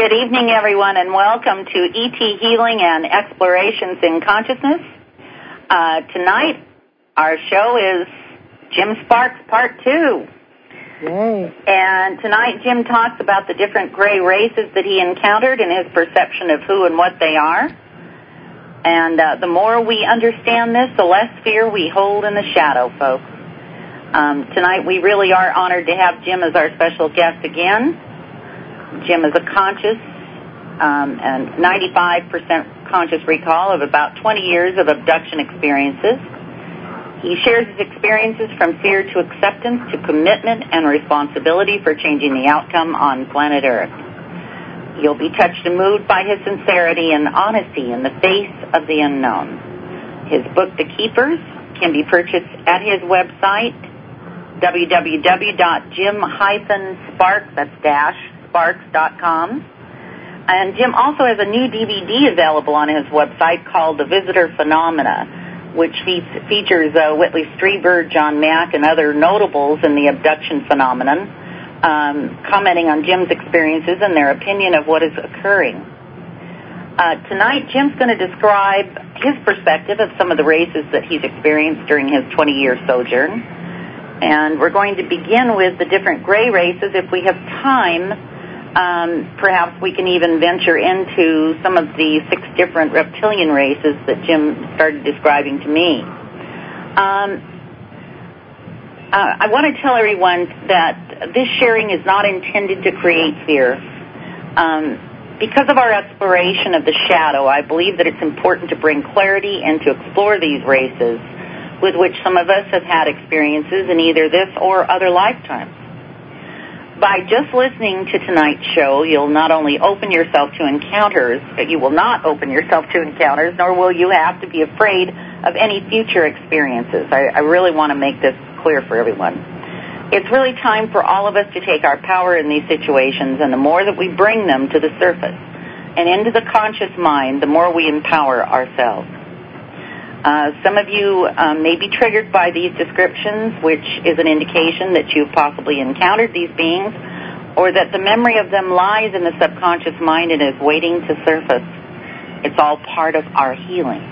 Good evening, everyone, and welcome to ET Healing and Explorations in Consciousness. Tonight, our show is Jim Sparks Part 2. Yay. And tonight, Jim talks about the different gray races that he encountered and his perception of who and what they are. And the more we understand this, the less fear we hold in the shadow, folks. Tonight, we really are honored to have Jim as our special guest again. Jim is a conscious and 95% conscious recall of about 20 years of abduction experiences. He shares his experiences from fear to acceptance to commitment and responsibility for changing the outcome on planet Earth. You'll be touched and moved by his sincerity and honesty in the face of the unknown. His book, The Keepers, can be purchased at his website, www.jim-sparks, that's sparks.com. And Jim also has a new DVD available on his website called The Visitor Phenomena, which features Whitley Strieber, John Mack, and other notables in the abduction phenomenon, commenting on Jim's experiences and their opinion of what is occurring. Tonight, Jim's going to describe his perspective of some of the races that he's experienced during his 20-year sojourn. And we're going to begin with the different gray races. If we have time, perhaps we can even venture into some of the 6 different reptilian races that Jim started describing to me. I want to tell everyone that this sharing is not intended to create fear. Because of our exploration of the shadow, I believe that it's important to bring clarity and to explore these races with which some of us have had experiences in either this or other lifetimes. By just listening to tonight's show, you'll not only open yourself to encounters, but you will not open yourself to encounters, nor will you have to be afraid of any future experiences. I really want to make this clear for everyone. It's really time for all of us to take our power in these situations, and the more that we bring them to the surface and into the conscious mind, the more we empower ourselves. Some of you may be triggered by these descriptions, which is an indication that you've possibly encountered these beings, or that the memory of them lies in the subconscious mind and is waiting to surface. It's all part of our healing.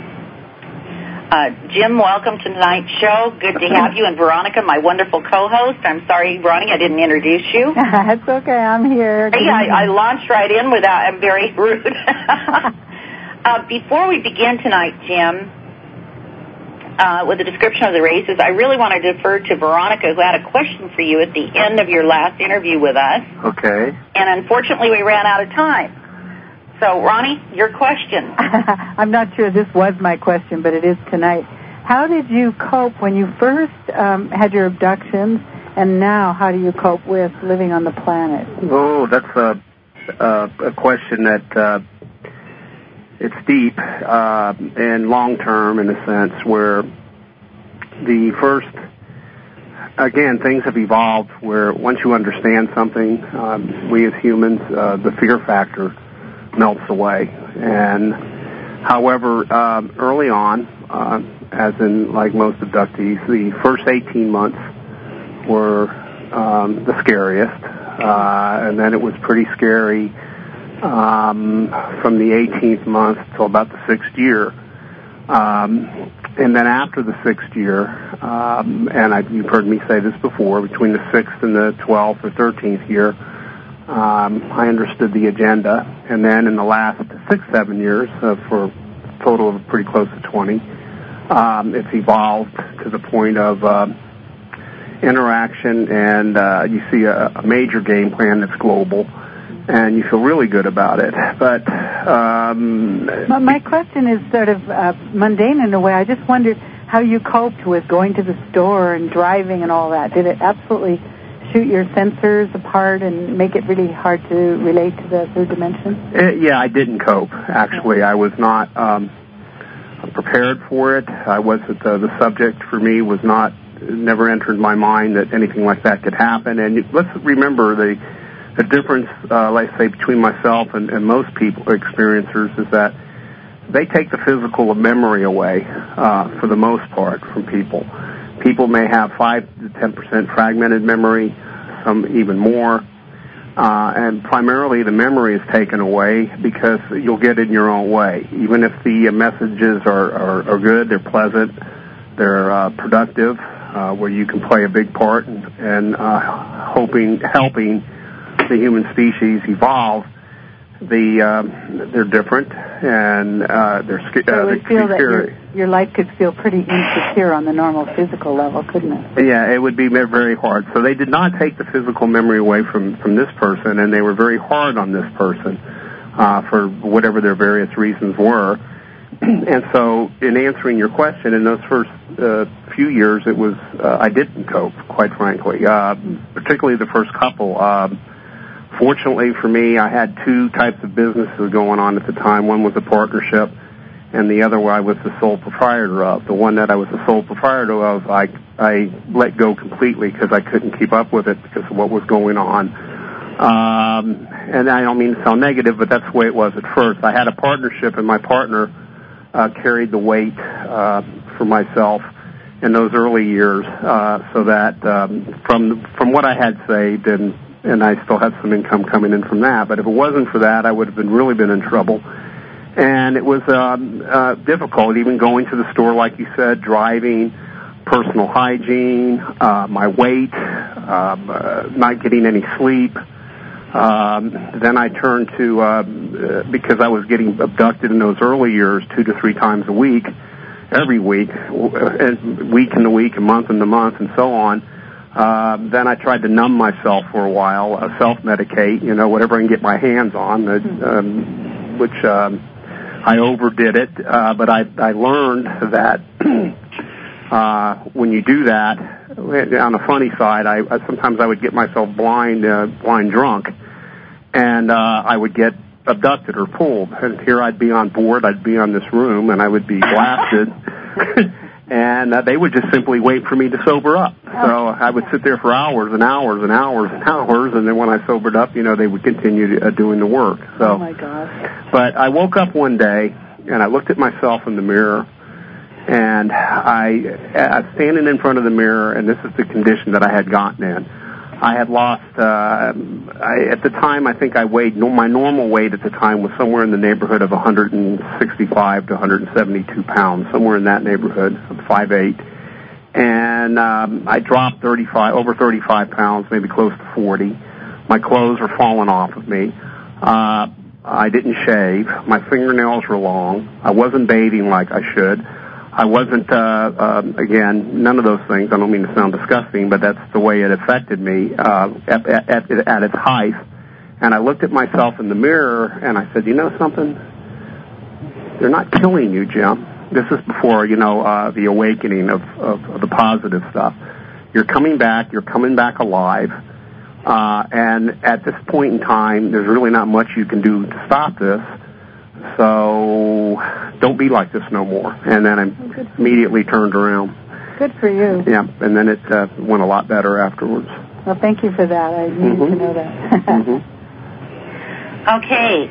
Jim, welcome to tonight's show. Good to have you, and Veronica, my wonderful co-host. I'm sorry, Veronica, I didn't introduce you. It's okay, I'm here. Hey, I launched right in without, I'm very rude. Before we begin tonight, Jim, with the description of the races, I really want to defer to Veronica, who had a question for you at the end of your last interview with us. Okay. And unfortunately, we ran out of time. So, Ronnie, your question. I'm not sure this was my question, but it is tonight. How did you cope when you first had your abductions, and now how do you cope with living on the planet? Oh, that's a question that... it's deep and long-term in a sense, where the first, again, things have evolved where once you understand something, we as humans, the fear factor melts away. And however, early on, as in like most abductees, the first 18 months were the scariest, and then it was pretty scary from the 18th month till about the 6th year. And then after the 6th year, and you've heard me say this before, between the 6th and the 12th or 13th year, I understood the agenda. And then in the last 6-7 years, for a total of pretty close to 20, it's evolved to the point of interaction, and you see a major game plan that's global, and you feel really good about it. But my question is sort of mundane in a way. I just wondered how you coped with going to the store and driving and all that. Did it absolutely shoot your sensors apart and make it really hard to relate to the third dimension? Yeah, I didn't cope, actually. I was not prepared for it. I wasn't, the subject for me was not, never entered my mind that anything like that could happen. And let's remember the difference, let's say, between myself and most people, experiencers, is that they take the physical memory away for the most part from people. People may have 5 to 10% fragmented memory, some even more. and primarily the memory is taken away because you'll get in your own way. Even if the messages are good, they're pleasant, they're productive, where you can play a big part in helping the human species evolve. They're different, and so it would feel that your life could feel pretty insecure on the normal physical level, couldn't it? Yeah, it would be very hard. So they did not take the physical memory away from this person, and they were very hard on this person for whatever their various reasons were. And so in answering your question, in those first few years, it was I didn't cope, quite frankly, particularly the first couple. Fortunately for me, I had two types of businesses going on at the time. One was a partnership, and the other one I was the sole proprietor of. The one that I was the sole proprietor of, I let go completely because I couldn't keep up with it because of what was going on. And I don't mean to sound negative, but that's the way it was at first. I had a partnership, and my partner carried the weight for myself in those early years, so that from what I had saved, and I still had some income coming in from that. But if it wasn't for that, I would have really been in trouble. And it was difficult, even going to the store, like you said, driving, personal hygiene, my weight, not getting any sleep. Then I turned to, because I was getting abducted in those early years 2 to 3 times a week, every week, and week in the week, and month in the month, and so on. Then I tried to numb myself for a while, self-medicate, whatever I can get my hands on, which I overdid it. But I learned that when you do that, on the funny side, sometimes I would get myself blind drunk, and I would get abducted or pulled. And here I'd be on board, I'd be on this room, and I would be blasted. And they would just simply wait for me to sober up. So I would sit there for hours and hours and hours and hours, and then when I sobered up, they would continue doing the work. So, oh my gosh! But I woke up one day, and I looked at myself in the mirror, and I standing in front of the mirror, and this is the condition that I had gotten in. I had lost, at the time, I think I weighed, my normal weight at the time was somewhere in the neighborhood of 165 to 172 pounds, somewhere in that neighborhood, of 5'8". And I dropped over 35 pounds, maybe close to 40. My clothes were falling off of me. I didn't shave. My fingernails were long. I wasn't bathing like I should. I wasn't, again, none of those things. I don't mean to sound disgusting, but that's the way it affected me at its height. And I looked at myself in the mirror, and I said, you know something? They're not killing you, Jim. This is before, the awakening of the positive stuff. You're coming back. You're coming back alive. And at this point in time, there's really not much you can do to stop this. So don't be like this no more. And then I immediately turned around. Good for you. Yeah, and then it went a lot better afterwards. Well, thank you for that. I needed to know that. Okay.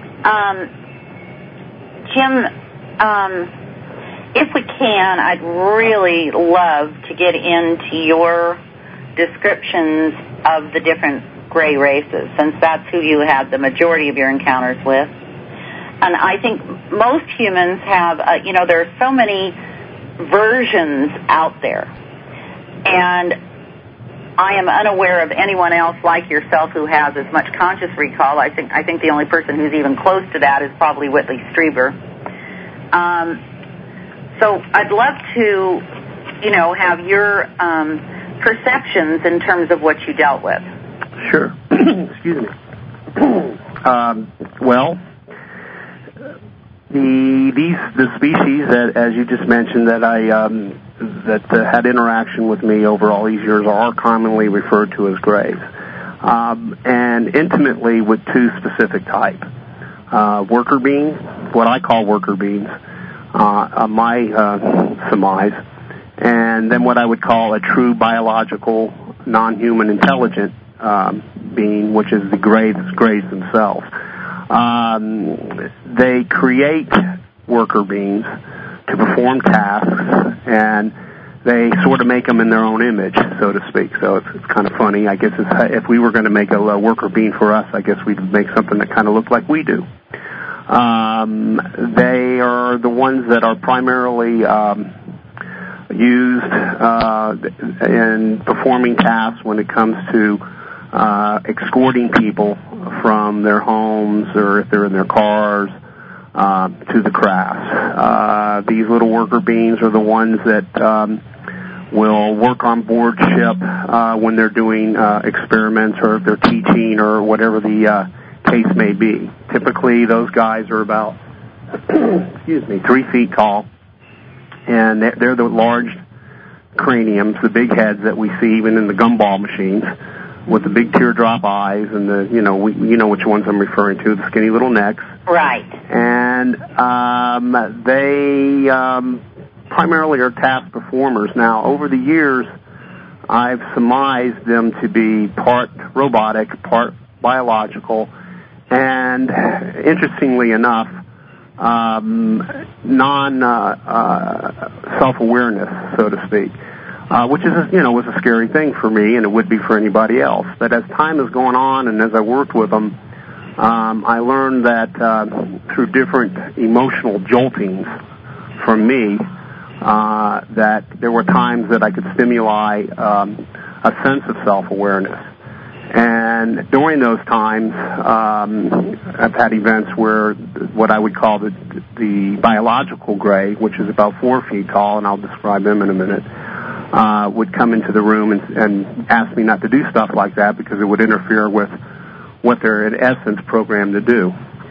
Jim, if we can, I'd really love to get into your descriptions of the different gray races, since that's who you had the majority of your encounters with. And I think most humans have, there are so many versions out there. And I am unaware of anyone else like yourself who has as much conscious recall. I think the only person who's even close to that is probably Whitley Strieber. So I'd love to, have your perceptions in terms of what you dealt with. Sure. Excuse me. Well, the species that, as you just mentioned, that that had interaction with me over all these years are commonly referred to as grays, and intimately with two specific types: worker beings, what I call worker beings, my surmise, and then what I would call a true biological, non-human, intelligent being, which is the grays themselves. They create worker beings to perform tasks, and they sort of make them in their own image, so to speak. So it's kind of funny. I guess if we were going to make a worker bean for us, I guess we'd make something that kind of looked like we do. They are the ones that are primarily used in performing tasks when it comes to escorting people from their homes or if they're in their cars to the crafts. These little worker beans are the ones that will work on board ship when they're doing experiments or if they're teaching or whatever the case may be. Typically, those guys are about 3 feet tall, and they're the large craniums, the big heads that we see even in the gumball machines, with the big teardrop eyes and the you know which ones I'm referring to, the skinny little necks. Right. And they primarily are task performers. Now, over the years, I've surmised them to be part robotic, part biological, and interestingly enough, non-self-awareness, so to speak, which is, was a scary thing for me, and it would be for anybody else. But as time has gone on, and as I worked with them, I learned that through different emotional joltings from me, that there were times that I could stimulate a sense of self-awareness. And during those times, I've had events where what I would call the biological gray, which is about 4 feet tall, and I'll describe them in a minute, would come into the room and ask me not to do stuff like that because it would interfere with what they're in essence programmed to do.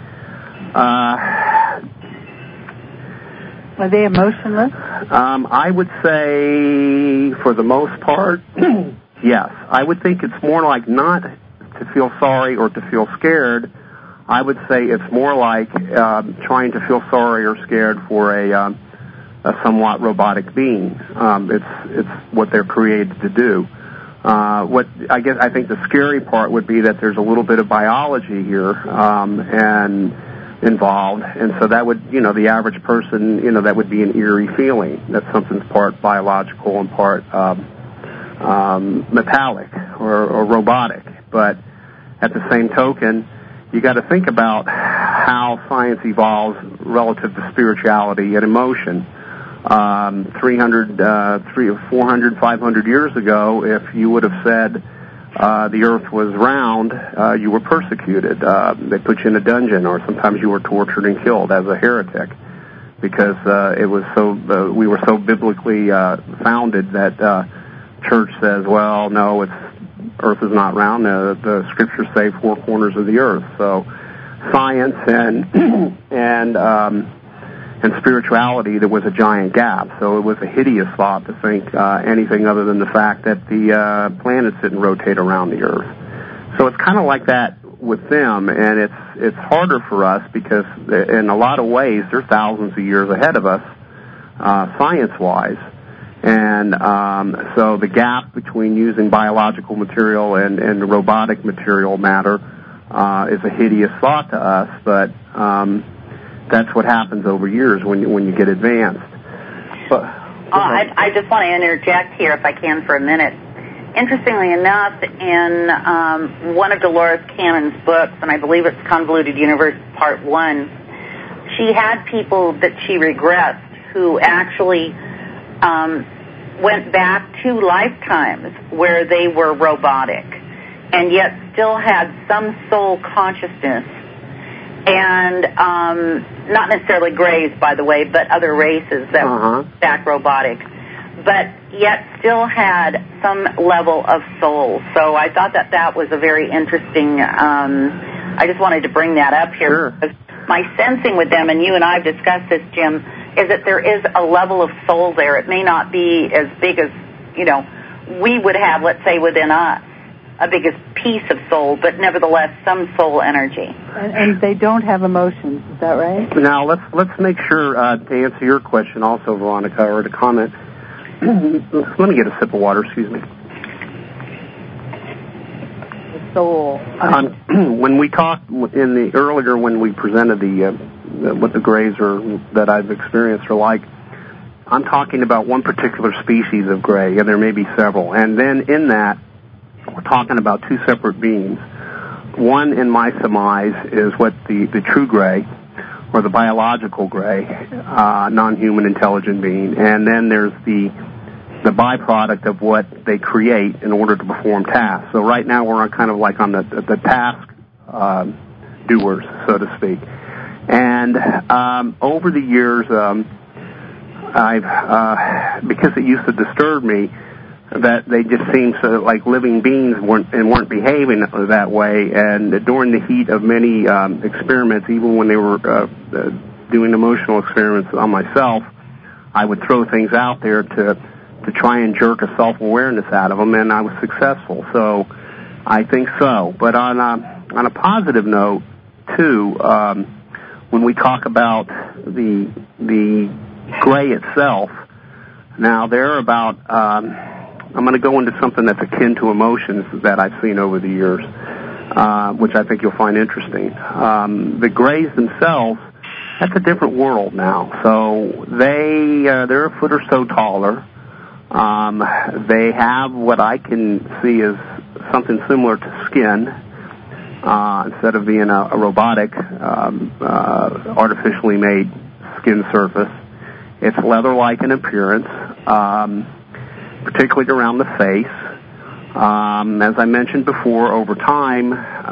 Are they emotionless? I would say, for the most part, yes. I would think it's more like not to feel sorry or to feel scared. I would say it's more like trying to feel sorry or scared for a somewhat robotic being. It's what they're created to do. I think the scary part would be that there's a little bit of biology here and involved, and so that would, the average person, that would be an eerie feeling that something's part biological and part metallic or robotic. But at the same token, you got to think about how science evolves relative to spirituality and emotion. 300, 400, 500 years ago, if you would have said the earth was round, you were persecuted. They put you in a dungeon, or sometimes you were tortured and killed as a heretic, because we were so biblically founded that church says, well, no, earth is not round. The scriptures say 4 corners of the earth. So science and spirituality, there was a giant gap. So it was a hideous thought to think anything other than the fact that the planets didn't rotate around the earth. So it's kind of like that with them, and it's harder for us because in a lot of ways they're thousands of years ahead of us science-wise. And so the gap between using biological material and robotic material matter is a hideous thought to us, but that's what happens over years when you get advanced. But, I just want to interject here, if I can, for a minute. Interestingly enough, in one of Dolores Cannon's books, and I believe it's Convoluted Universe Part 1, she had people that she regressed who actually went back 2 lifetimes where they were robotic and yet still had some soul consciousness. And not necessarily Greys, by the way, but other races that were back robotic, but yet still had some level of soul. So I thought that was a very interesting, I just wanted to bring that up here. Sure. My sensing with them, and you and I have discussed this, Jim, is that there is a level of soul there. It may not be as big as, we would have, let's say, within us, a biggest piece of soul, but nevertheless some soul energy. And they don't have emotions, is that right? Now, let's make sure to answer your question also, Veronica, or to comment. Let me get a sip of water, excuse me. The soul. When we talked when we presented what the Greys that I've experienced are like, I'm talking about one particular species of gray, and there may be several. And then in that, we're talking about two separate beings. One, in my surmise, is what the true gray, or the biological gray, non-human intelligent being. And then there's the byproduct of what they create in order to perform tasks. So right now we're kind of like on the task doers, so to speak. And over the years, I've because it used to disturb me that they just seemed so like living beings weren't behaving that way. And during the heat of many experiments, even when they were doing emotional experiments on myself, I would throw things out there to try and jerk a self-awareness out of them, and I was successful. So I think so. But on a positive note, too, when we talk about the gray itself, now they're about, I'm going to go into something that's akin to emotions that I've seen over the years, which I think you'll find interesting. The grays themselves, that's a different world now. So they're a foot or so taller. They have what I can see as something similar to skin, instead of being a robotic, artificially made skin surface. It's leather-like in appearance, particularly around the face. As I mentioned before, over time,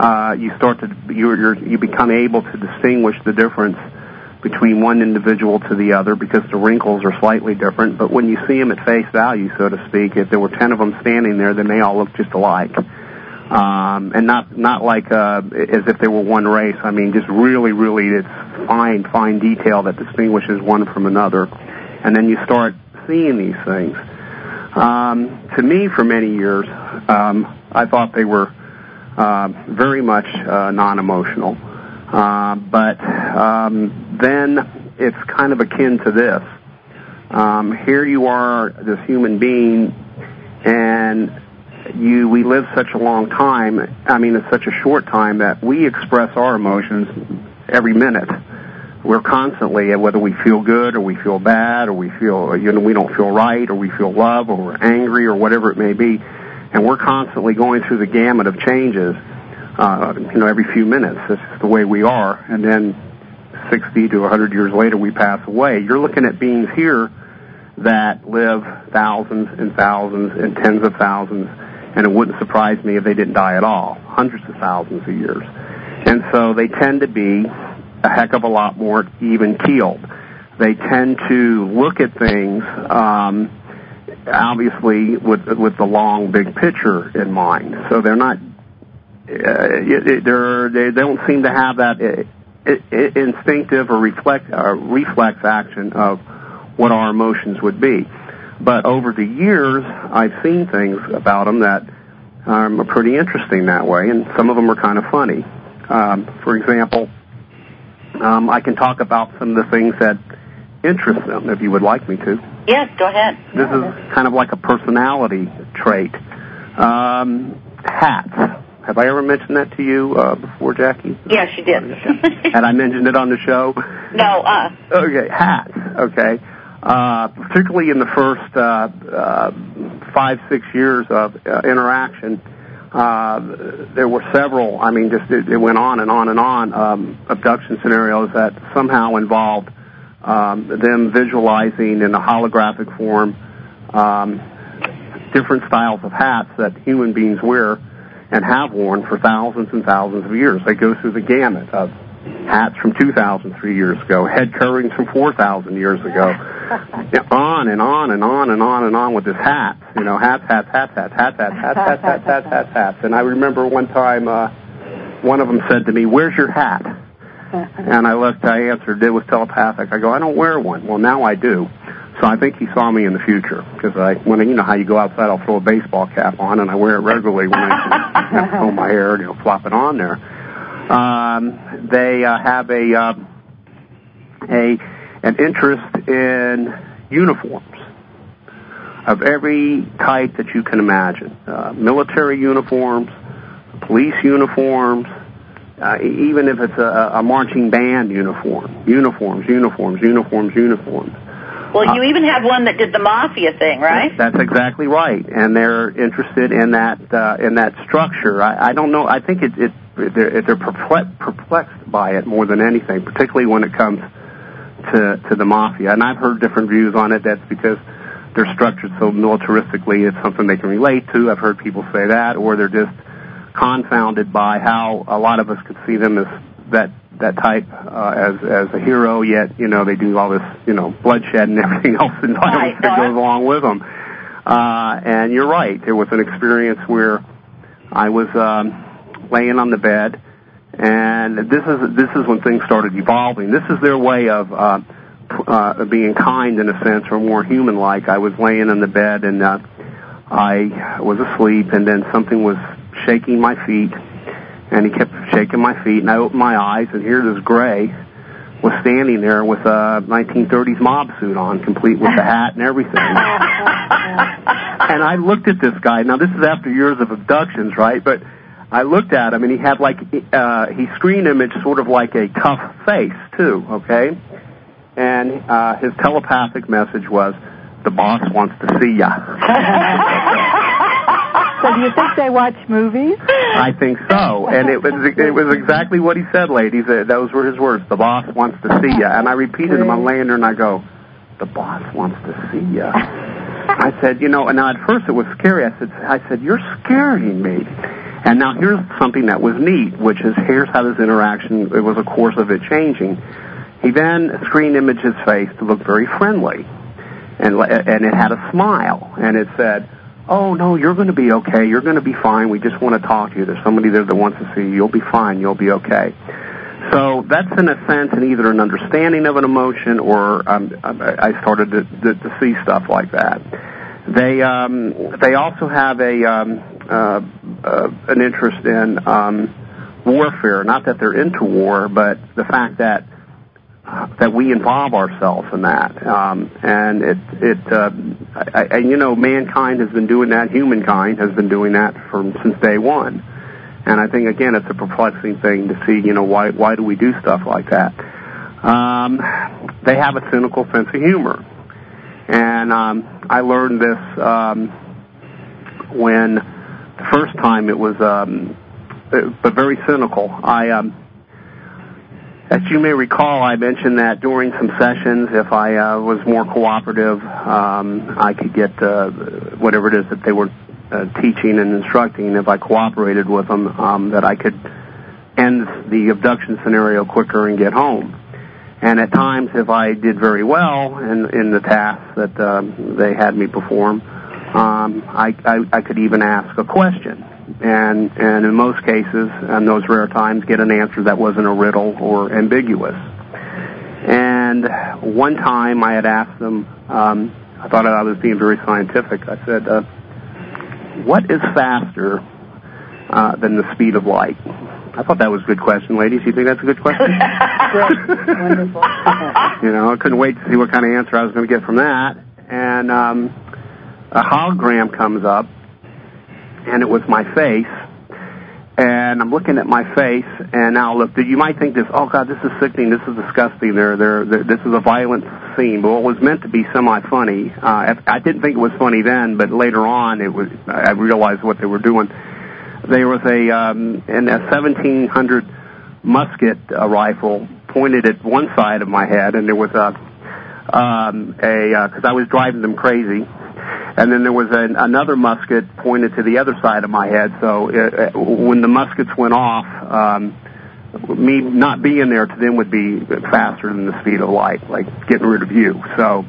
you become able to distinguish the difference between one individual to the other because the wrinkles are slightly different. But when you see them at face value, so to speak, if there were 10 of them standing there, then they all look just alike. And not like as if they were one race. I mean, just really, it's fine detail that distinguishes one from another. And then you start seeing these things. To me, for many years, I thought they were very much non-emotional. But then it's kind of akin to this. Here you are, this human being, and we live such a long time, it's such a short time that we express our emotions every minute. We're constantly, whether we feel good or we feel bad or we feel, we don't feel right or we feel love or we're angry or whatever it may be, and we're constantly going through the gamut of changes, every few minutes. That's just the way we are. And then 60 to 100 years later, we pass away. You're looking at beings here that live thousands and thousands and tens of thousands, and it wouldn't surprise me if they didn't die at all, hundreds of thousands of years. And so they tend to be a heck of a lot more even-keeled. They tend to look at things, obviously, with the long, big picture in mind. So they're not, they don't seem to have that instinctive or reflex action of what our emotions would be. But over the years, I've seen things about them that are pretty interesting that way, and some of them are kind of funny. For example, I can talk about some of the things that interest them, if you would like me to. Yes, go ahead. This is kind of like a personality trait. Hats. Have I ever mentioned that to you before, Jackie? Yes, you did. Had I mentioned it on the show? No. Okay, hats. Okay. Particularly in the first 5-6 years of interaction, there were several, it went on and on and on, abduction scenarios that somehow involved them visualizing in a holographic form different styles of hats that human beings wear and have worn for thousands and thousands of years. They go through the gamut of hats from 2,003 years ago, head coverings from 4,000 years ago, on and on and on and on and on with this hat. Hats. And I remember one time one of them said to me, "Where's your hat?" And I answered, it was telepathic. I go, "I don't wear one." Well, now I do. So I think he saw me in the future, because you know how you go outside, I'll throw a baseball cap on, and I wear it regularly when I comb my hair, flop it on there. They have an interest in uniforms of every type that you can imagine. Military uniforms, police uniforms, even if it's a marching band uniform. Uniforms. Well, you even have one that did the mafia thing, right? That's exactly right, and they're interested in that structure. I don't know. I think they're perplexed by it more than anything, particularly when it comes to the mafia. And I've heard different views on it. That's because they're structured so militaristically, it's something they can relate to. I've heard people say that, or they're just confounded by how a lot of us could see them as that type as a hero, yet, they do all this, bloodshed and everything else and violence that goes along with them. And you're right. There was an experience where I was laying on the bed, and this is when things started evolving. This is their way of being kind, in a sense, or more human-like. I was laying on the bed, and I was asleep, and then something was shaking my feet, and he kept shaking my feet, and I opened my eyes, and here this gray was standing there with a 1930s mob suit on, complete with the hat and everything. And I looked at this guy. Now, this is after years of abductions, right? But I looked at him, and he had he screen imaged sort of like a tough face, too, okay? And his telepathic message was, "The boss wants to see ya." So do you think they watch movies? I think so. And it was exactly what he said, ladies. Those were his words. "The boss wants to see ya." And I repeated them. I'm laying there, and I go, "The boss wants to see ya." I said, and now at first it was scary. I said, "You're scaring me." And now here's something that was neat, which is here's how this interaction, it was a course of it changing. He then screen imaged his face to look very friendly, and it had a smile, and it said, "Oh, no, you're going to be okay. You're going to be fine. We just want to talk to you. There's somebody there that wants to see you. You'll be fine. You'll be okay." So that's, in a sense, either an understanding of an emotion, or I started to see stuff like that. They also have an interest in warfare. Not that they're into war, but the fact that we involve ourselves in that, and mankind has been doing that. Humankind has been doing that since day one, and I think again it's a perplexing thing to see. Why do we do stuff like that? They have a cynical sense of humor, and I learned this when the first time it was, but very cynical. As you may recall, I mentioned that during some sessions, if I was more cooperative, I could get whatever it is that they were teaching and instructing. If I cooperated with them, that I could end the abduction scenario quicker and get home. And at times, if I did very well in the tasks that they had me perform, I could even ask a question. And in most cases, in those rare times, get an answer that wasn't a riddle or ambiguous. And one time I had asked them, I thought I was being very scientific. I said, "What is faster than the speed of light?" I thought that was a good question, ladies. You think that's a good question? Wonderful. I couldn't wait to see what kind of answer I was going to get from that. And a hologram comes up, and it was my face, and I'm looking at my face, and now look, you might think this, oh God, this is sickening, this is disgusting, this is a violent scene, but it was meant to be semi-funny. I didn't think it was funny then, but later on, I realized what they were doing. There was a 1700 musket rifle pointed at one side of my head, and there was because I was driving them crazy. And then there was another musket pointed to the other side of my head. So when the muskets went off, me not being there to them would be faster than the speed of light, like getting rid of you. So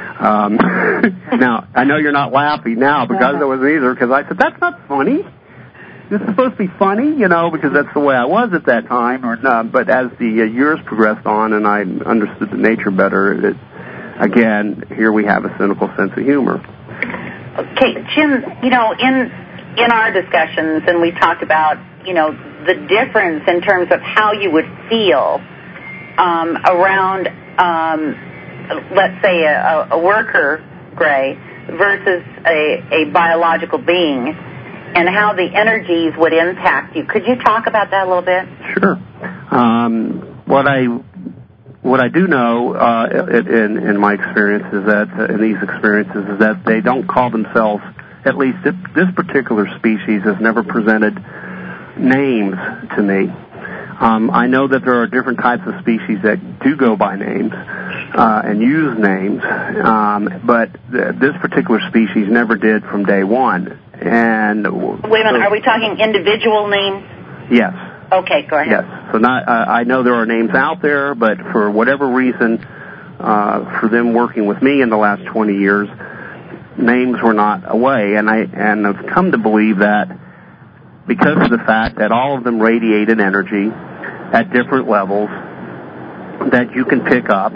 now, I know you're not laughing now because I wasn't either, because I said, that's not funny. This is supposed to be funny, because that's the way I was at that time. But as the years progressed on and I understood the nature better, again, here we have a cynical sense of humor. Okay, Jim, in our discussions, and we talked about, the difference in terms of how you would feel around, let's say, a worker, Gray, versus a biological being, and how the energies would impact you. Could you talk about that a little bit? Sure. What I what I do know in my experience is that in these experiences is that they don't call themselves. At least this particular species has never presented names to me. I know that there are different types of species that do go by names and use names, but this particular species never did from day one. And wait a minute, are we talking individual names? Yes. Okay, go ahead. Yes. So I know there are names out there, but for whatever reason, for them working with me in the last 20 years, names were not a way. And I've come to believe that because of the fact that all of them radiated energy at different levels that you can pick up,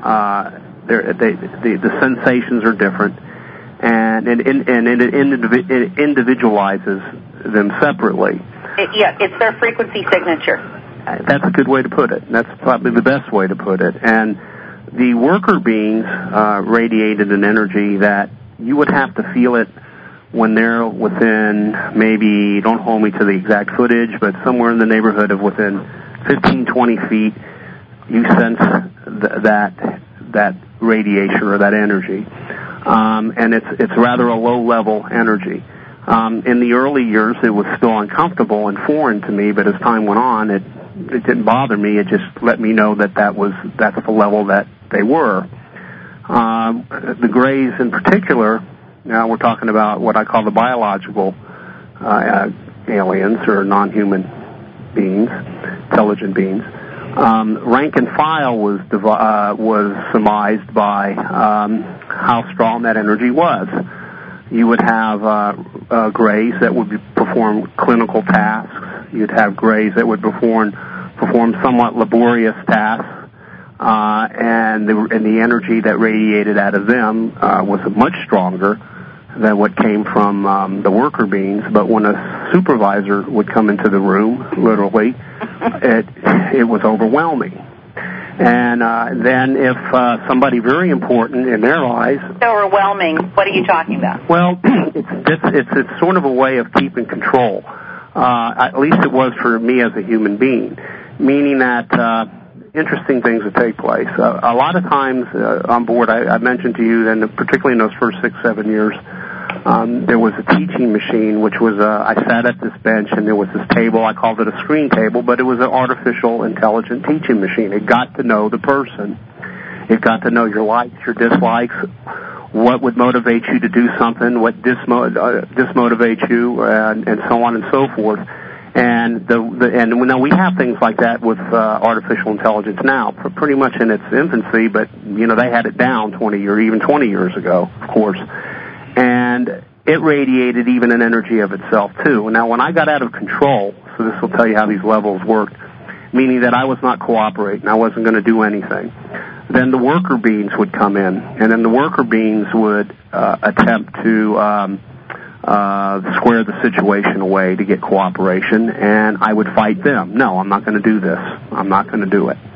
the sensations are different, and it individualizes them separately. It's their frequency signature. That's a good way to put it. That's probably the best way to put it. And the worker beings radiated an energy that you would have to feel it when they're within, maybe, don't hold me to the exact footage, but somewhere in the neighborhood of within 15, 20 feet, you sense that radiation or that energy. And it's rather a low-level energy. In the early years, it was still uncomfortable and foreign to me, but as time went on, it didn't bother me. It just let me know that's the level that they were. The Greys in particular, now we're talking about what I call the biological aliens or non-human beings, intelligent beings. Rank and file was surmised by how strong that energy was. You would have Greys that would perform clinical tasks. You'd have Greys that would perform somewhat laborious tasks, and the energy that radiated out of them was much stronger than what came from the worker beings. But when a supervisor would come into the room, literally, it was overwhelming. And then if somebody very important in their eyes... Overwhelming, what are you talking about? Well, it's sort of a way of keeping control. At least it was for me as a human being, meaning that interesting things would take place. A lot of times on board, I mentioned to you, and particularly in those first 6-7 years, there was a teaching machine, which was I sat at this bench, and there was this table. I called it a screen table, but it was an artificial intelligent teaching machine. It got to know the person. It got to know your likes, your dislikes, what would motivate you to do something, what dismotivates you, and so on and so forth. And we have things like that with artificial intelligence now, pretty much in its infancy, but they had it down 20 years ago, of course. And it radiated even an energy of itself, too. Now, when I got out of control, so this will tell you how these levels worked, meaning that I was not cooperating, I wasn't going to do anything, then the worker beings would come in, and then the worker beings would attempt to square the situation away to get cooperation, and I would fight them. No, I'm not going to do this. I'm not going to do it.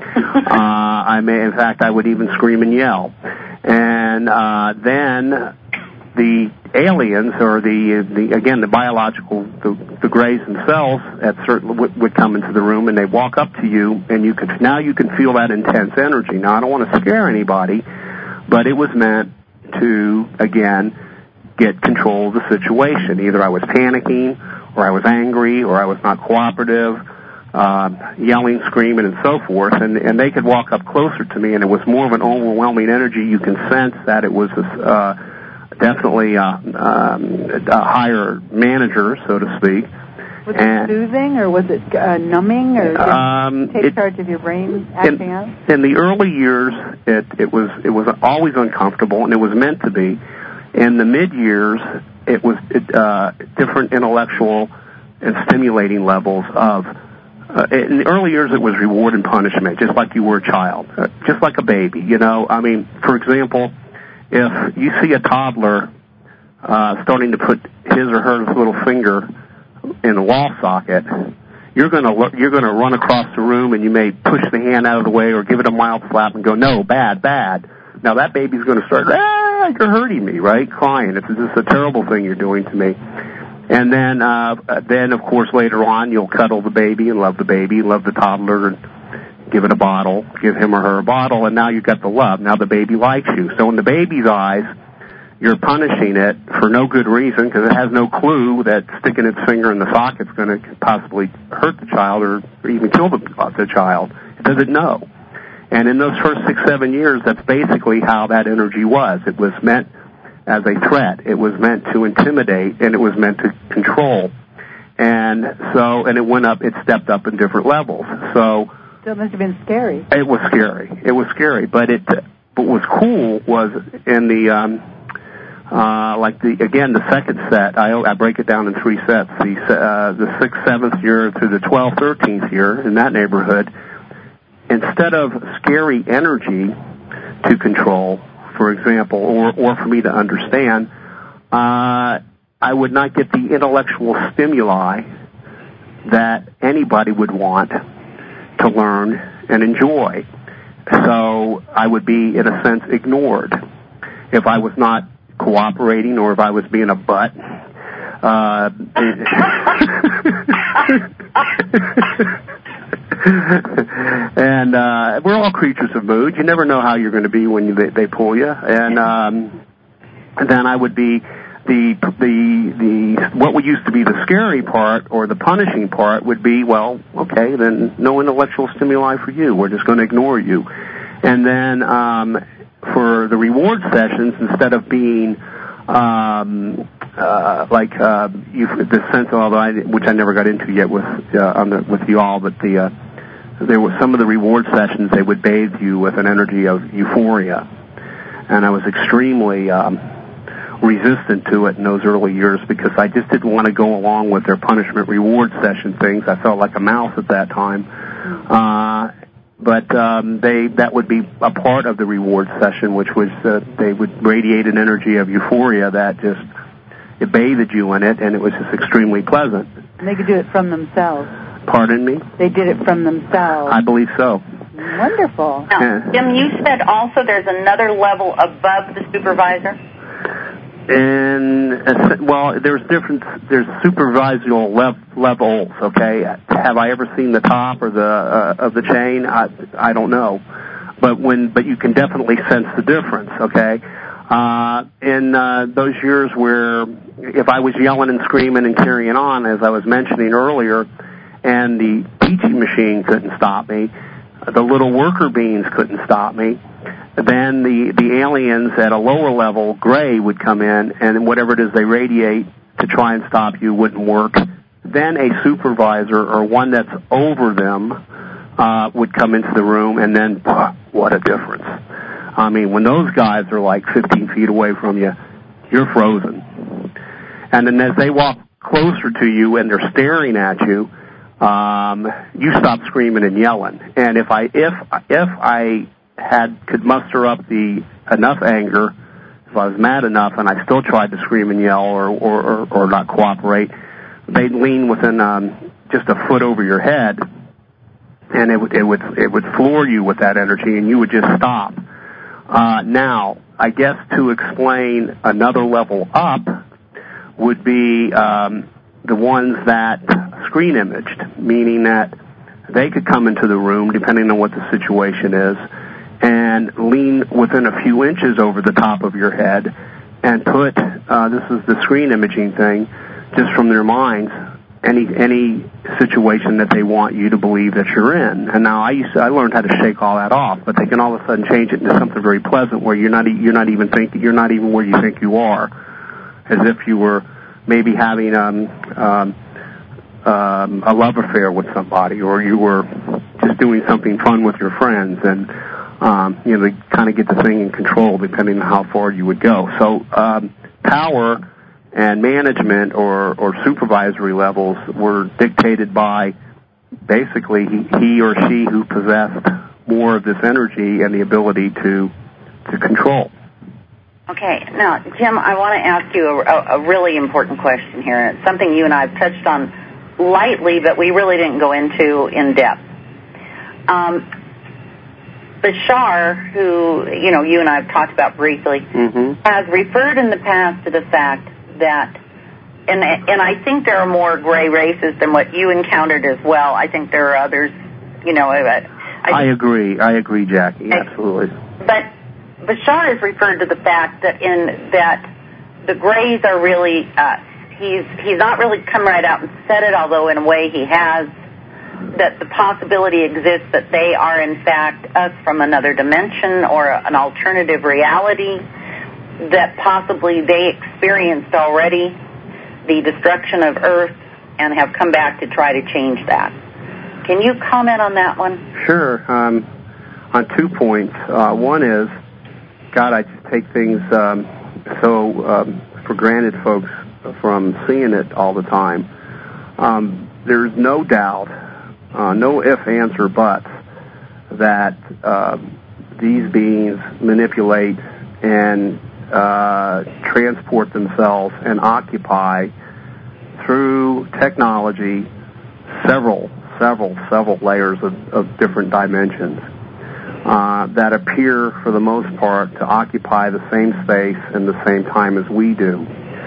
In fact, I would even scream and yell. And then the aliens, or the biological, the Greys themselves, would come into the room, and they walk up to you, and you can feel that intense energy. Now, I don't want to scare anybody, but it was meant to, again, get control of the situation. Either I was panicking, or I was angry, or I was not cooperative, yelling, screaming, and so forth, and they could walk up closer to me, and it was more of an overwhelming energy. You can sense that it was definitely a higher manager, so to speak. Was it soothing, or was it numbing, or take charge of your brain acting out? In the early years, it was always uncomfortable, and it was meant to be. In the mid-years, it was different intellectual and stimulating levels of... in the early years, it was reward and punishment, just like you were a child, just like a baby, I mean, for example, if you see a toddler starting to put his or her little finger in a wall socket, you're going to run across the room, and you may push the hand out of the way or give it a mild slap and go, no, bad, bad. Now that baby's going to start, you're hurting me, right? Crying. This is a terrible thing you're doing to me. And then of course, later on, you'll cuddle the baby and love the toddler, and give it a bottle, give him or her a bottle, and now you've got the love. Now the baby likes you. So in the baby's eyes, you're punishing it for no good reason because it has no clue that sticking its finger in the socket's going to possibly hurt the child or even kill the child. It doesn't know. And in those first 6-7 years, that's basically how that energy was. It was meant as a threat. It was meant to intimidate, and it was meant to control. And it went up, it stepped up in different levels. So it must have been scary. It was scary. It was scary. But what was cool was in the, the second set, I break it down in 3 sets. The 6th, 7th year through the 12th, 13th year in that neighborhood, instead of scary energy to control, for example, or for me to understand, I would not get the intellectual stimuli that anybody would want to learn and enjoy. So I would be, in a sense, ignored if I was not cooperating or if I was being a butt. And we're all creatures of mood. You never know how you're going to be when they pull you. And then I would be what would used to be the scary part or the punishing part would be, well, okay, then no intellectual stimuli for you. We're just going to ignore you. And then for the reward sessions, instead of being the sense of, which I never got into yet with you all, but there was some of the reward sessions, they would bathe you with an energy of euphoria, and I was extremely resistant to it in those early years because I just didn't want to go along with their punishment reward session things. I felt like a mouse at that time, but that would be a part of the reward session, which was they would radiate an energy of euphoria that just it bathed you in it, and it was just extremely pleasant. And they could do it from themselves. Pardon me? They did it from themselves. I believe so. Wonderful. Now, Jim, you said also there's another level above the supervisor? There's supervisory levels, okay? Have I ever seen the top or of the chain? I don't know. But you can definitely sense the difference, okay? In those years where if I was yelling and screaming and carrying on, as I was mentioning earlier, and the teaching machine couldn't stop me, the little worker beings couldn't stop me, then the aliens at a lower level, gray, would come in, and whatever it is they radiate to try and stop you wouldn't work. Then a supervisor or one that's over them would come into the room, and then, what a difference. I mean, when those guys are like 15 feet away from you, you're frozen. And then as they walk closer to you and they're staring at you, you stop screaming and yelling. And if I could muster up enough anger, if I was mad enough and I still tried to scream and yell or not cooperate, they'd lean within just a foot over your head, and it would floor you with that energy, and you would just stop. Now, I guess to explain another level up would be the ones that screen imaged, meaning that they could come into the room, depending on what the situation is, and lean within a few inches over the top of your head and put, this is the screen imaging thing, just from their minds, any situation that they want you to believe that you're in. And now I learned how to shake all that off, but they can all of a sudden change it into something very pleasant where you're not even where you think you are, as if you were maybe having a love affair with somebody, or you were just doing something fun with your friends, and they kind of get the thing in control depending on how far you would go. So power and management or supervisory levels were dictated by basically he or she who possessed more of this energy and the ability to control. Okay. Now, Jim, I want to ask you a really important question here. It's something you and I have touched on lightly, but we really didn't go into in depth. Bashar, who, you and I have talked about briefly, has referred in the past to the fact that, and I think there are more gray races than what you encountered as well. I think there are others, I agree, Jackie, absolutely. But Bashar has referred to the fact that the Greys are really, he's not really come right out and said it, although in a way he has, that the possibility exists that they are in fact us from another dimension or an alternative reality, that possibly they experienced already the destruction of Earth and have come back to try to change that. Can you comment on that one? Sure. On 2 points. One is, God, I just take things for granted, folks, from seeing it all the time. There's no doubt, no if, ands, or buts, that these beings manipulate and transport themselves and occupy through technology several layers of different dimensions that appear, for the most part, to occupy the same space and the same time as we do.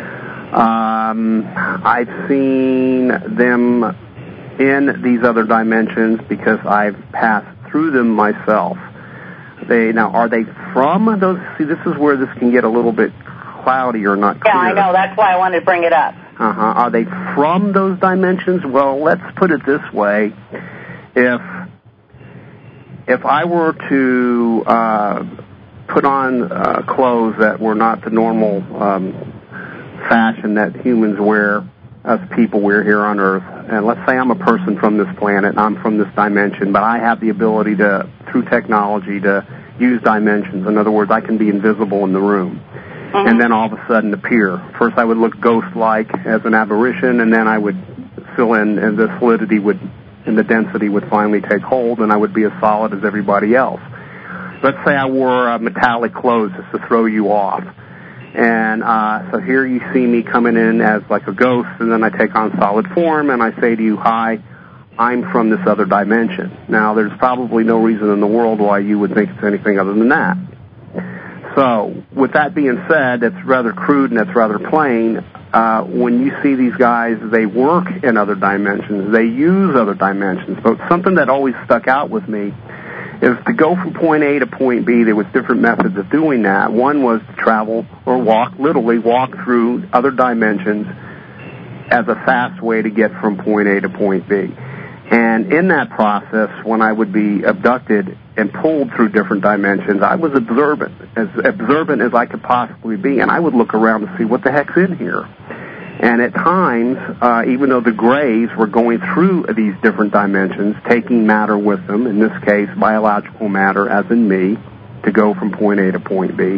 I've seen them in these other dimensions because I've passed through them myself. Are they from those? See, this is where this can get a little bit cloudy or not clear. Yeah, I know. That's why I wanted to bring it up. Are they from those dimensions? Well, let's put it this way. If I were to put on clothes that were not the normal fashion that humans wear, us people wear here on Earth, and let's say I'm a person from this planet and I'm from this dimension, but I have the ability to, through technology, to use dimensions. In other words, I can be invisible in the room. Mm-hmm. And then all of a sudden appear. First I would look ghost-like as an apparition, and then I would fill in, and the solidity and the density would finally take hold, and I would be as solid as everybody else. Let's say I wore metallic clothes just to throw you off. And so here you see me coming in as like a ghost, and then I take on solid form, and I say to you, hi, I'm from this other dimension. Now, there's probably no reason in the world why you would think it's anything other than that. So, with that being said, that's rather crude and that's rather plain. When you see these guys, they work in other dimensions. They use other dimensions. But something that always stuck out with me is to go from point A to point B. There was different methods of doing that. One was to travel or literally walk through other dimensions as a fast way to get from point A to point B. And in that process, when I would be abducted and pulled through different dimensions, I was observant as I could possibly be, and I would look around to see what the heck's in here. And at times, even though the Greys were going through these different dimensions, taking matter with them, in this case, biological matter, as in me, to go from point A to point B,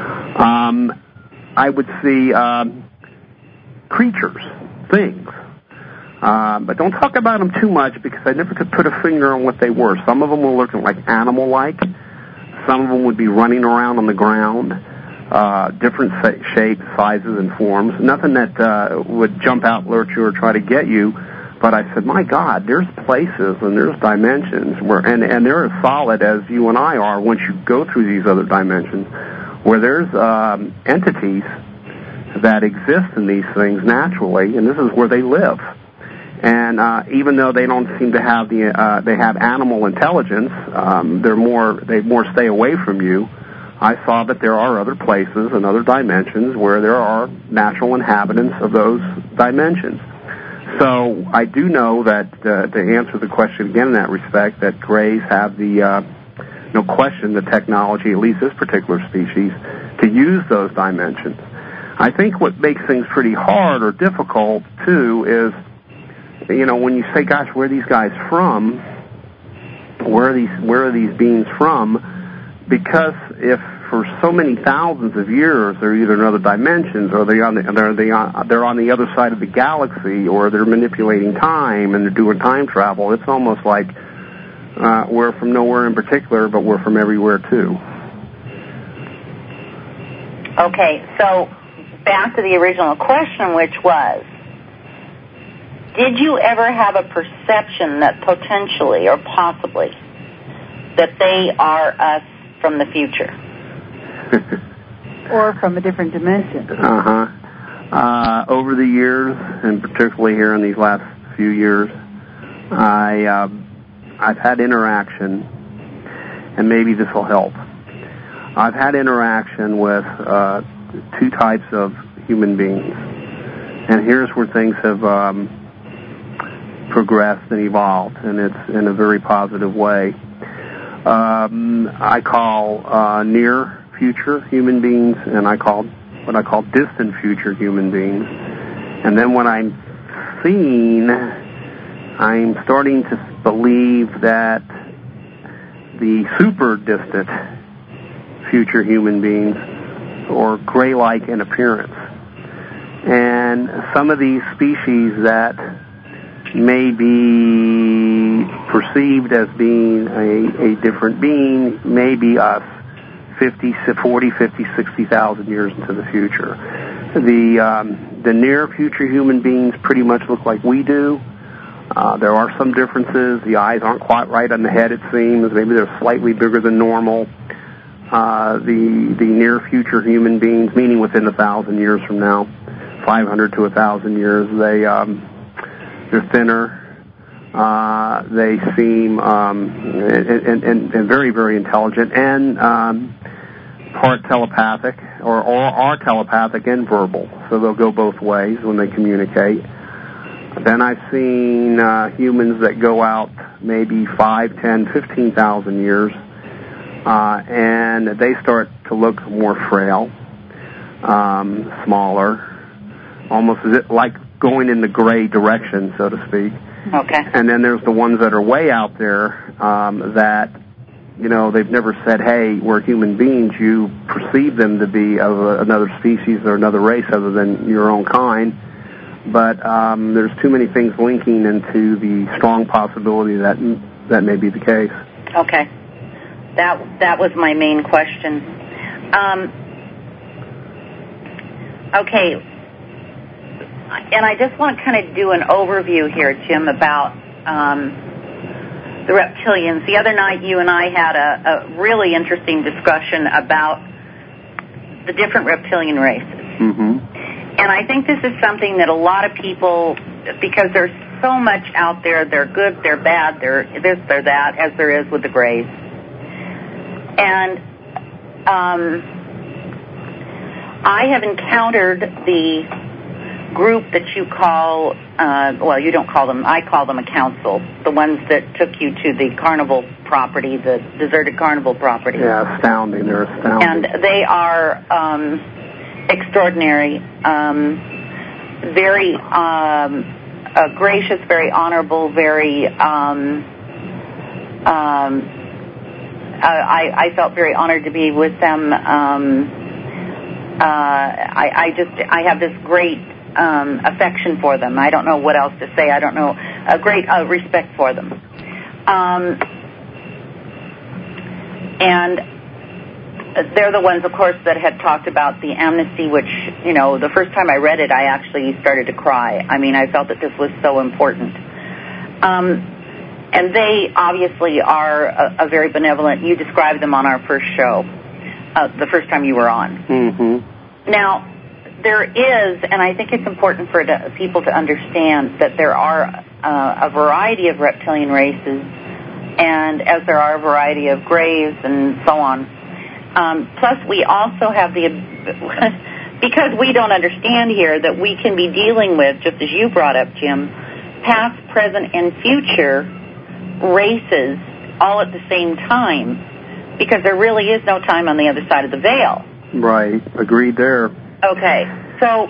I would see creatures, things. But don't talk about them too much because I never could put a finger on what they were. Some of them were looking like animal-like. Some of them would be running around on the ground, different shapes, sizes, and forms. Nothing that would jump out, alert you, or try to get you. But I said, my God, there's places and there's dimensions and they're as solid as you and I are once you go through these other dimensions, where there's entities that exist in these things naturally, and this is where they live. And even though they don't seem to have they have animal intelligence, they more stay away from you. I saw that there are other places and other dimensions where there are natural inhabitants of those dimensions. So I do know that to answer the question again in that respect, that Greys have no question, the technology, at least this particular species, to use those dimensions. I think what makes things pretty hard or difficult too is, when you say, gosh, where are these guys from? Where are these beings from? Because if for so many thousands of years they're either in other dimensions, or they're on the other side of the galaxy, or they're manipulating time and they're doing time travel, it's almost like we're from nowhere in particular, but we're from everywhere too. Okay, so back to the original question, which was, did you ever have a perception that potentially or possibly that they are us from the future? Or from a different dimension? Over the years, and particularly here in these last few years, I've had interaction and maybe this will help. I've had interaction with two types of human beings, and here's where things have progressed and evolved, and it's in a very positive way. I call near future human beings, and what I call distant future human beings. And then when I'm seeing, I'm starting to believe that the super distant future human beings are gray-like in appearance. And some of these species that may be perceived as being a different being may be us 40, 50, 60,000 years into the future. The near future human beings pretty much look like we do. There are some differences. The eyes aren't quite right on the head, it seems. Maybe they're slightly bigger than normal. The near future human beings, meaning within 1,000 years from now, 500 to 1,000 years, they're thinner. They seem and very, very intelligent and part telepathic or are telepathic and verbal. So they'll go both ways when they communicate. Then I've seen humans that go out maybe 5, 10, 15,000 years, and they start to look more frail, smaller, almost as if like going in the gray direction, so to speak. Okay. And then there's the ones that are way out there that, they've never said, hey, we're human beings. You perceive them to be of another species or another race other than your own kind. But there's too many things linking into the strong possibility that may be the case. Okay. That was my main question. Okay. And I just want to kind of do an overview here, Jim, about the reptilians. The other night you and I had a really interesting discussion about the different reptilian races. Mm-hmm. And I think this is something that a lot of people, because there's so much out there, they're good, they're bad, they're this, they're that, as there is with the Greys. And I have encountered the group that you call, you don't call them, I call them a council, the ones that took you to the carnival property, the deserted carnival property. Yeah, astounding. They're astounding. And they are extraordinary, very gracious, very honorable, very, I felt very honored to be with them. I have this great affection for them. I don't know what else to say. I don't know, a great respect for them. And they're the ones, of course, that had talked about the amnesty, which, the first time I read it, I actually started to cry. I mean, I felt that this was so important. And they obviously are a very benevolent. You described them on our first show, the first time you were on. Mm-hmm. Now, there is, and I think it's important for people to understand that there are a variety of reptilian races, and as there are a variety of Greys and so on. Plus, we also have because we don't understand here that we can be dealing with, just as you brought up, Jim, past, present, and future races all at the same time, because there really is no time on the other side of the veil. Right. Agreed there. Okay. So,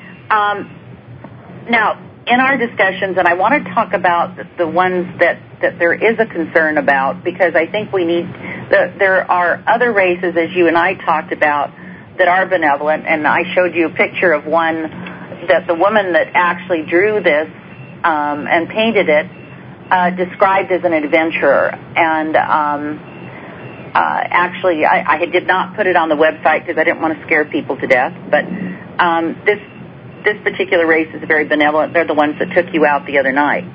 now, in our discussions, and I want to talk about the ones that there is a concern about, because I think there are other races, as you and I talked about, that are benevolent, and I showed you a picture of one that the woman that actually drew this and painted it described as an adventurer. And actually, I did not put it on the website because I didn't want to scare people to death, but this particular race is very benevolent. They're the ones that took you out the other night.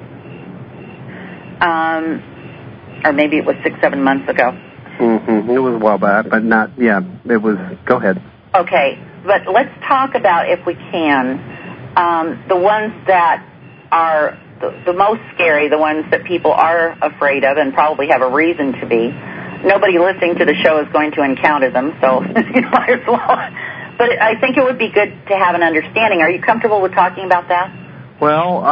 Or maybe it was 6-7 months ago. Mm-hmm. It was a while back, but not, yeah, it was, go ahead. Okay, but let's talk about, if we can, the ones that are the most scary, the ones that people are afraid of and probably have a reason to be. nobody listening to the show is going to encounter them, so you might as well. But I think it would be good to have an understanding. Are you comfortable with talking about that? Well,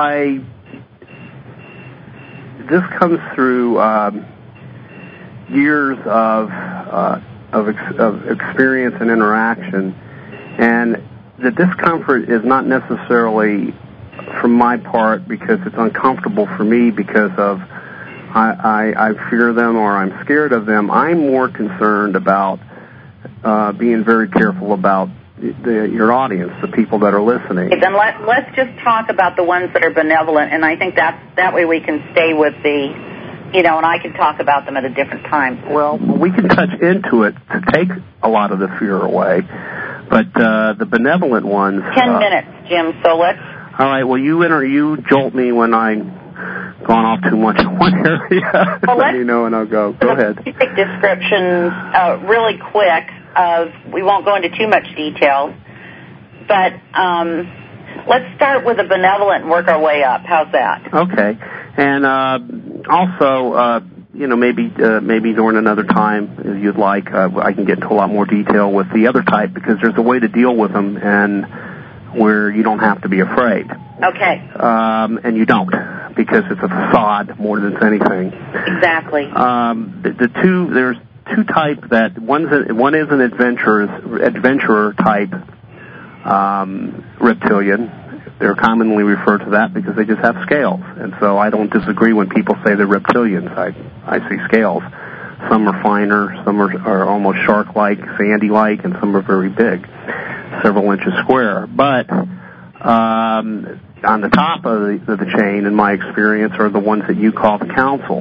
this comes through years of experience and interaction, and the discomfort is not necessarily from my part because it's uncomfortable for me because of I fear them or I'm scared of them. I'm more concerned about being very careful about your audience, the people that are listening. Okay, then let's just talk about the ones that are benevolent, and I think that way we can stay with and I can talk about them at a different time. Well, we can touch into it to take a lot of the fear away, but the benevolent ones... 10 minutes, Jim, so let's... All right, well, you jolt me when I'm gone off too much in one area. Well, let me know and I'll go. Go ahead. Basic descriptions, really quick. We won't go into too much detail, but let's start with the benevolent and work our way up. How's that? Okay. And also, maybe during another time, if you'd like, I can get into a lot more detail with the other type because there's a way to deal with them and where you don't have to be afraid. Okay. And you don't because it's a facade more than it's anything. Exactly. There's two types that one is an adventurer type reptilian. They're commonly referred to that because they just have scales, and so I don't disagree when people say they're reptilians. I see scales. Some are finer, some are almost shark-like, sandy-like, and some are very big, several inches square. But on the top of the chain, in my experience, are the ones that you call the council.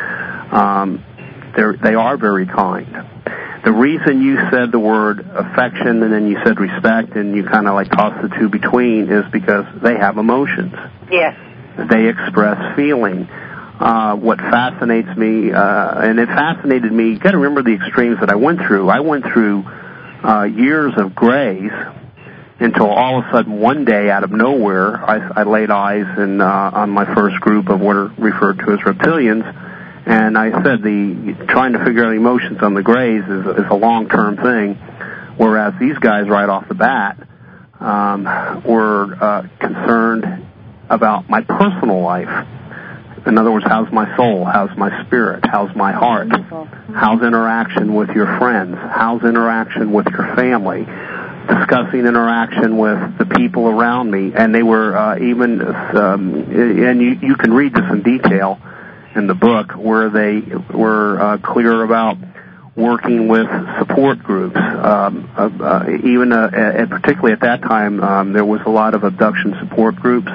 They are very kind. The reason you said the word affection and then you said respect and you kind of like tossed the two between is because they have emotions. Yes. They express feeling. What fascinates me, and it fascinated me, you got to remember the extremes that I went through. I went through years of grays until all of a sudden one day out of nowhere I laid eyes on my first group of what are referred to as reptilians. And I said trying to figure out the emotions on the grays is a long-term thing, whereas these guys right off the bat were concerned about my personal life. In other words, how's my soul? How's my spirit? How's my heart? How's interaction with your friends? How's interaction with your family? Discussing interaction with the people around me. And they were and you can read this in detail in the book, where they were clear about working with support groups. And particularly at that time, there was a lot of abductee support groups,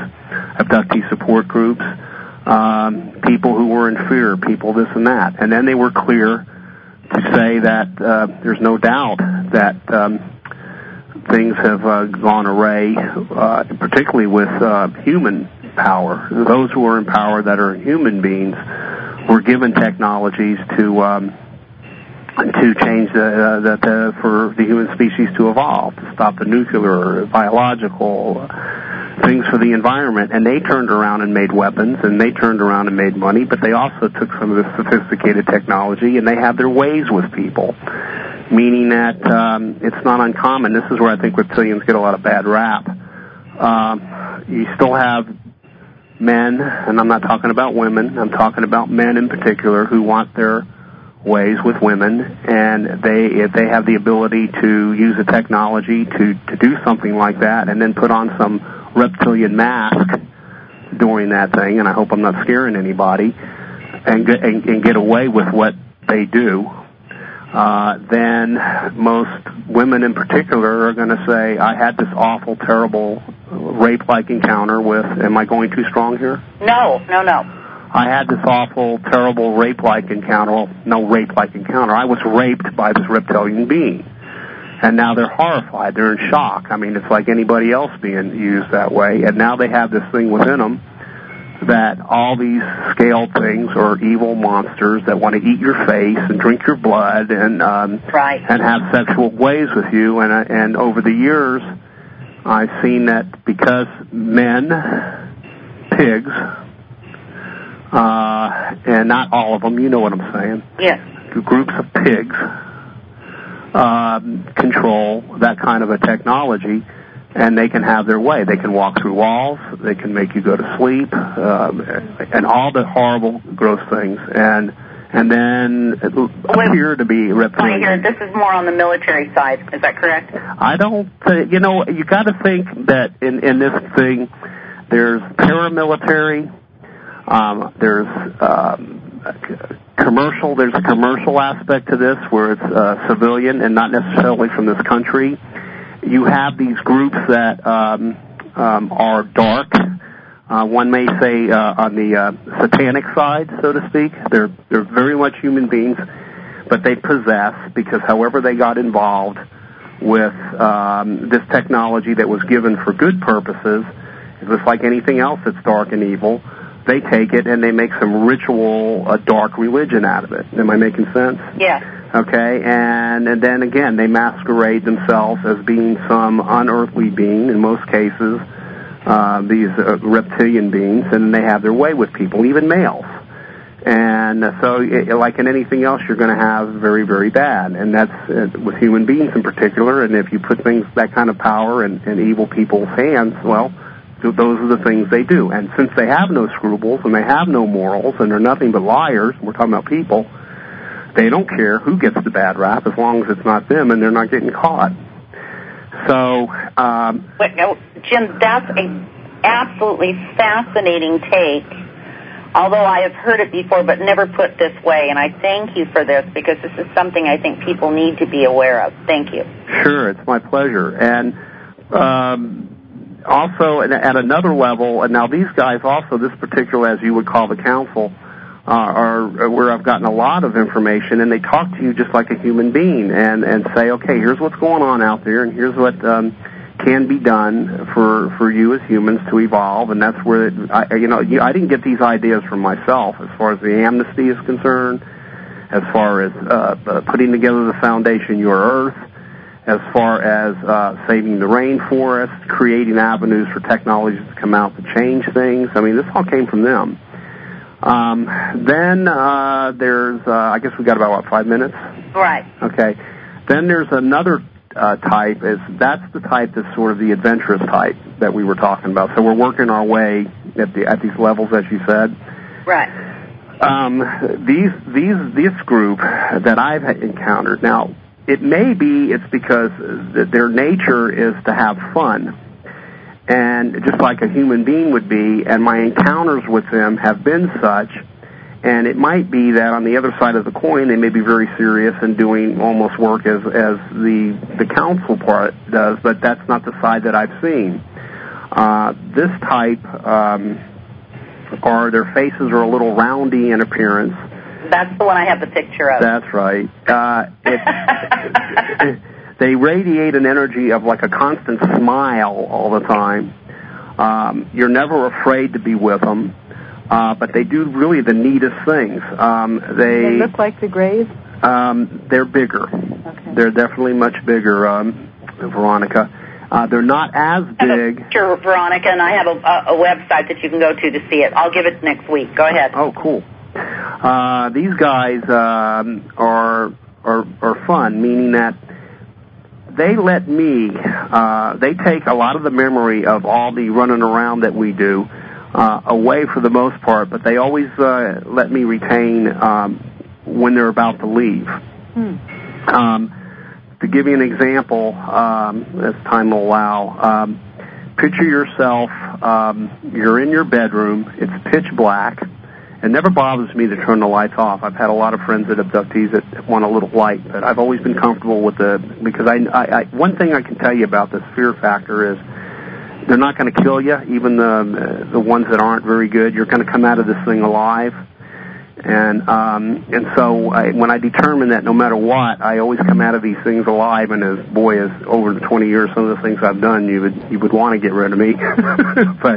people who were in fear, people this and that. And then they were clear to say that there's no doubt that things have gone awry, particularly with human power. Those who are in power that are human beings were given technologies to change for the human species to evolve, to stop the nuclear, biological things for the environment. And they turned around and made weapons, and they turned around and made money, but they also took some of the sophisticated technology, and they have their ways with people, meaning that it's not uncommon. This is where I think reptilians get a lot of bad rap. You still have men, and I'm not talking about women, I'm talking about men in particular, who want their ways with women, and if they have the ability to use a technology to do something like that and then put on some reptilian mask during that thing, and I hope I'm not scaring anybody, and get away with what they do, then most women in particular are going to say, I had this awful, terrible rape-like encounter with, am I going too strong here? No. I had this awful, terrible rape-like encounter. Well, no rape-like encounter. I was raped by this reptilian being. And now they're horrified. They're in shock. I mean, it's like anybody else being used that way. And now they have this thing within them that all these scaled things are evil monsters that want to eat your face and drink your blood and and have sexual ways with you. And over the years, I've seen that because men, pigs, and not all of them, you know what I'm saying. Yes. groups of pigs control that kind of a technology, and they can have their way. They can walk through walls. They can make you go to sleep, and all the horrible, gross things. And then appear to be reptilian. This is more on the military side. Is that correct? I don't think, you got to think that in this thing, there's paramilitary, there's commercial. There's a commercial aspect to this where it's civilian and not necessarily from this country. You have these groups that are dark. One may say on the satanic side, so to speak. They're very much human beings, but they possess, because however they got involved with this technology that was given for good purposes, just like anything else that's dark and evil, they take it and they make some ritual, dark religion out of it. Am I making sense? Yeah. Okay, and then again, they masquerade themselves as being some unearthly being, in most cases, these reptilian beings, and they have their way with people, even males. And so, like in anything else, you're going to have very, very bad, and that's with human beings in particular. And if you put that kind of power in evil people's hands, well, those are the things they do. And since they have no scruples and they have no morals and they're nothing but liars, we're talking about people, they don't care who gets the bad rap as long as it's not them and they're not getting caught. So, Jim, that's an absolutely fascinating take, although I have heard it before but never put this way, and I thank you for this because this is something I think people need to be aware of. Thank you. Sure, it's my pleasure. And also, at another level, and now these guys also, this particular, as you would call the council, are where I've gotten a lot of information, and they talk to you just like a human being and say, okay, here's what's going on out there, and here's what can be done for you as humans to evolve, and that's where, I didn't get these ideas from myself as far as the amnesty is concerned, as far as putting together the foundation, Your Earth, as far as saving the rainforest, creating avenues for technologies to come out to change things. I mean, this all came from them. Then there's, I guess we got about, 5 minutes? Right. Okay. Then there's another type. That's the type that's sort of the adventurous type that we were talking about. So we're working our way at these levels, as you said. Right. This group that I've encountered, now, it may be it's because their nature is to have fun. And just like a human being would be, and my encounters with them have been such, and it might be that on the other side of the coin they may be very serious and doing almost work as the council part does, but that's not the side that I've seen. This type, their faces are a little roundy in appearance. That's the one I have the picture of. That's right. They radiate an energy of like a constant smile all the time. You're never afraid to be with them, but they do really the neatest things. They look like the Greys? They're bigger. Okay. They're definitely much bigger, Veronica. They're not as big. Sure, Veronica, and I have a website that you can go to see it. I'll give it next week. Go ahead. Oh, cool. These guys are fun, meaning that they let me, they take a lot of the memory of all the running around that we do away for the most part, but they always let me retain when they're about to leave. To give you an example, as time will allow, picture yourself, you're in your bedroom, it's pitch black. It never bothers me to turn the lights off. I've had a lot of friends at abductees that want a little light, but I've always been comfortable with because I one thing I can tell you about this fear factor is they're not going to kill you, even the ones that aren't very good. You're going to come out of this thing alive. And so when I determine that no matter what, I always come out of these things alive, and as over the 20 years, some of the things I've done, you would want to get rid of me. But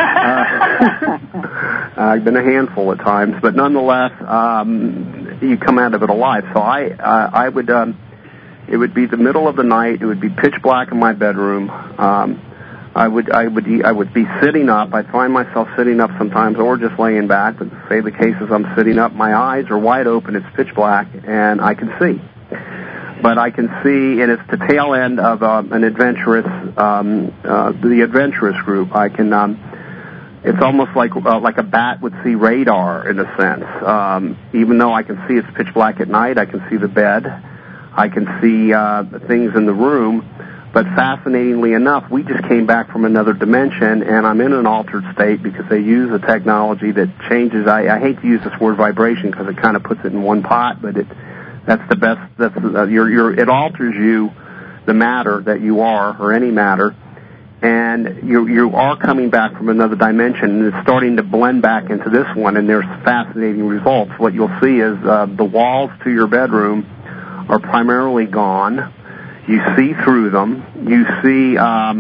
I've been a handful at times, but nonetheless, you come out of it alive. So I would, it would be the middle of the night. It would be pitch black in my bedroom. I would be sitting up. I'd find myself sitting up sometimes, or just laying back. But say the cases I'm sitting up, my eyes are wide open. It's pitch black, and I can see. But I can see, and it's the tail end of an adventurous, the adventurous group. I can. It's almost like a bat would see radar in a sense. Even though I can see it's pitch black at night, I can see the bed. I can see things in the room. But fascinatingly enough, we just came back from another dimension, and I'm in an altered state because they use a technology that changes. I hate to use this word vibration because it kind of puts it in one pot, but that's the best. It alters you, the matter that you are, or any matter, and you are coming back from another dimension, and it's starting to blend back into this one, and there's fascinating results. What you'll see is the walls to your bedroom are primarily gone. You see through them. You see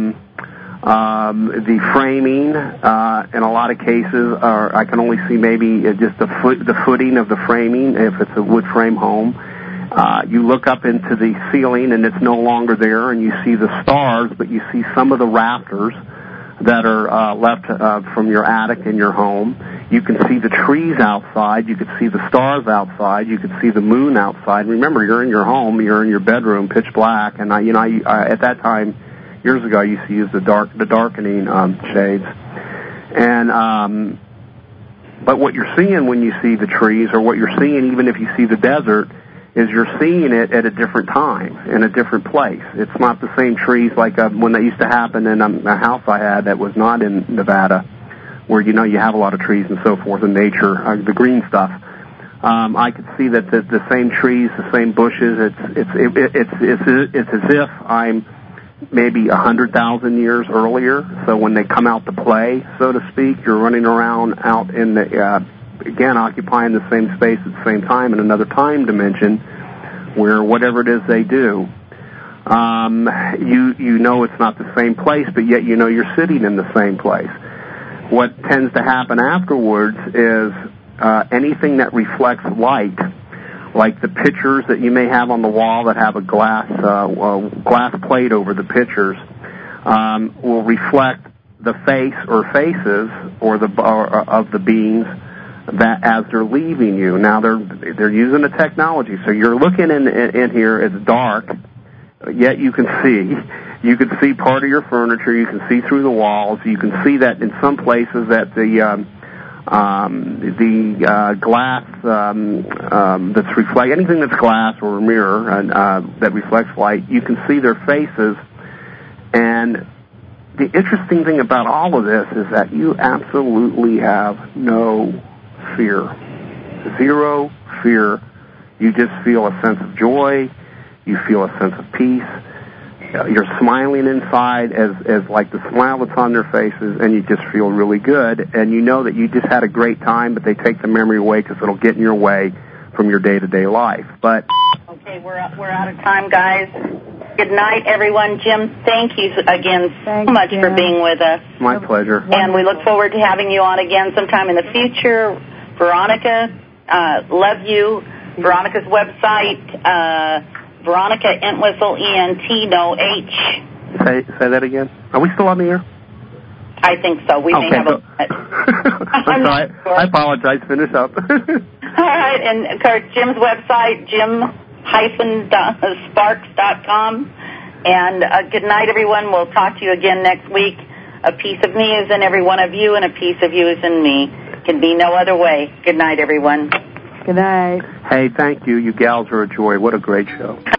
the framing. In a lot of cases, I can only see maybe just the footing of the framing if it's a wood frame home. You look up into the ceiling, and it's no longer there, and you see the stars, but you see some of the rafters that are left from your attic in your home. You can see the trees outside. You can see the stars outside. You can see the moon outside. Remember, you're in your home. You're in your bedroom, pitch black. And I at that time, years ago, I used to use the darkening shades. And but what you're seeing when you see the trees, or what you're seeing even if you see the desert, is you're seeing it at a different time, in a different place. It's not the same trees like when that used to happen in a house I had that was not in Nevada, where you have a lot of trees and so forth in nature, the green stuff. I could see that the same trees, the same bushes. It's as if I'm maybe 100,000 years earlier. So when they come out to play, so to speak, you're running around out in the again, occupying the same space at the same time in another time dimension, where whatever it is they do, you know it's not the same place, but yet you're sitting in the same place. What tends to happen afterwards is anything that reflects light, like the pictures that you may have on the wall that have a glass plate over the pictures, will reflect the face or faces of the beings that as they're leaving you. Now they're using the technology, so you're looking in here. It's dark, yet you can see. You can see part of your furniture. You can see through the walls. You can see that in some places that the glass that's reflect anything that's glass or a mirror that reflects light. You can see their faces. And the interesting thing about all of this is that you absolutely have no fear, zero fear. You just feel a sense of joy. You feel a sense of peace. You're smiling inside as like the smile that's on their faces, and you just feel really good. And you know that you just had a great time, but they take the memory away because it'll get in your way from your day-to-day life. But okay, we're out of time, guys. Good night, everyone. Jim, thank you again so much for being with us. My pleasure. And we look forward to having you on again sometime in the future. Veronica, love you. Veronica's website, Veronica Entwistle, ENT, no H. Say that again. Are we still on the air? I think so. We may have I'm sorry. Sure. I apologize. Finish up. All right. And, of course, Jim's website, jim-sparks.com. And good night, everyone. We'll talk to you again next week. A piece of me is in every one of you, and a piece of you is in me. Can be no other way. Good night, everyone. Good night. Hey, thank you. You gals are a joy. What a great show.